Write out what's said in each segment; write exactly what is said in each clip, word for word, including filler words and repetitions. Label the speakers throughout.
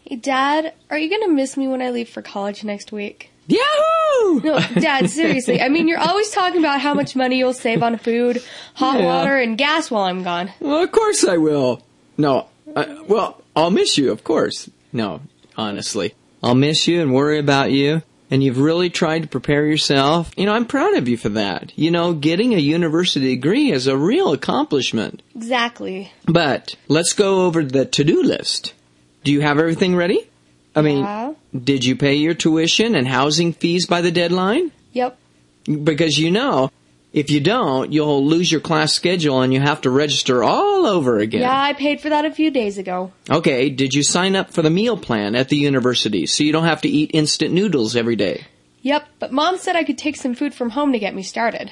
Speaker 1: Hey, Dad, are you going to miss me when I leave for college next week?
Speaker 2: Yahoo!
Speaker 1: No, Dad, seriously. I mean, you're always talking about how much money you'll save on food, hot
Speaker 2: Yeah.
Speaker 1: water, and gas while I'm gone.
Speaker 2: Well, of course I will. No, I, well, I'll miss you, of course. No, honestly. I'll miss you and worry about you. And you've really tried to prepare yourself. You know, I'm proud of you for that. You know, getting a university degree is a real accomplishment.
Speaker 1: Exactly.
Speaker 2: But let's go over the to-do list. Do you have everything ready? I mean,
Speaker 1: Yeah.
Speaker 2: did you pay your tuition and housing fees by the deadline?
Speaker 1: Yep.
Speaker 2: Because you know, if you don't, you'll lose your class schedule and you have to register all over again.
Speaker 1: Yeah, I paid for that a few days ago.
Speaker 2: Okay, did you sign up for the meal plan at the university so you don't have to eat instant noodles every day?
Speaker 1: Yep, but Mom said I could take some food from home to get me started.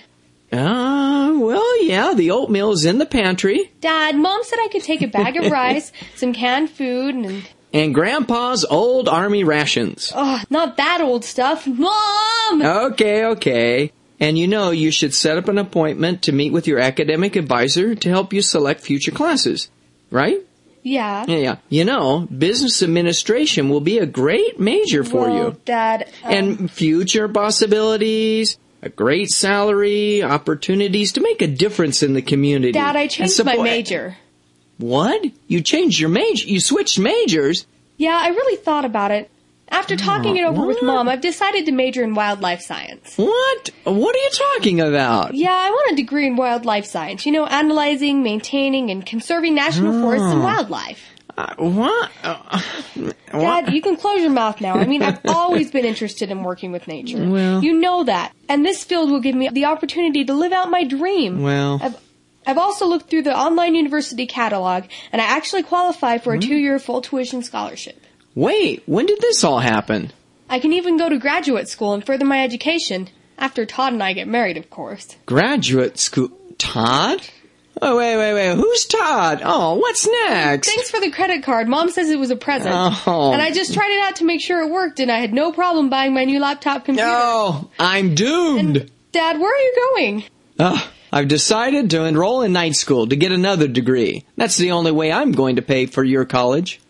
Speaker 2: Ah, uh, well, yeah, the oatmeal is in the pantry.
Speaker 1: Dad, Mom said I could take a bag of rice, some canned food, and...
Speaker 2: And Grandpa's old army rations.
Speaker 1: Oh, not that old stuff. Mom!
Speaker 2: Okay, okay. And you know you should set up an appointment to meet with your academic advisor to help you select future classes, right?
Speaker 1: Yeah.
Speaker 2: Yeah, yeah. You know, business administration will be a great major for
Speaker 1: well,
Speaker 2: you.
Speaker 1: Dad, um,
Speaker 2: And future possibilities, a great salary, opportunities to make a difference in the community.
Speaker 1: Dad, I changed
Speaker 2: support-
Speaker 1: my major.
Speaker 2: What? You changed your major? You switched majors?
Speaker 1: Yeah, I really thought about it. After talking it over
Speaker 2: what?
Speaker 1: with Mom, I've decided to major in wildlife science.
Speaker 2: What? What are you talking about?
Speaker 1: Yeah, I want a degree in wildlife science. You know, analyzing, maintaining, and conserving national forests and wildlife.
Speaker 2: Uh, what? Uh,
Speaker 1: Dad, you can close your mouth now. I mean, I've always been interested in working with nature.
Speaker 2: Well-
Speaker 1: You know that. And this field will give me the opportunity to live out my dream.
Speaker 2: Well...
Speaker 1: I've, I've also looked through the online university catalog, and I actually qualify for a two-year full tuition scholarship.
Speaker 2: Wait, when did this all happen?
Speaker 1: I can even go to graduate school and further my education. After Todd and I get married, of course.
Speaker 2: Graduate school... Todd? Oh, wait, wait, wait. Who's Todd? Oh, what's next?
Speaker 1: Thanks for the credit card. Mom says it was a present.
Speaker 2: Oh.
Speaker 1: And I just tried it out to make sure it worked, and I had no problem buying my new laptop computer.
Speaker 2: No, I'm doomed.
Speaker 1: And, Dad, where are you going?
Speaker 2: Oh, I've decided to enroll in night school to get another degree. That's the only way I'm going to pay for your college.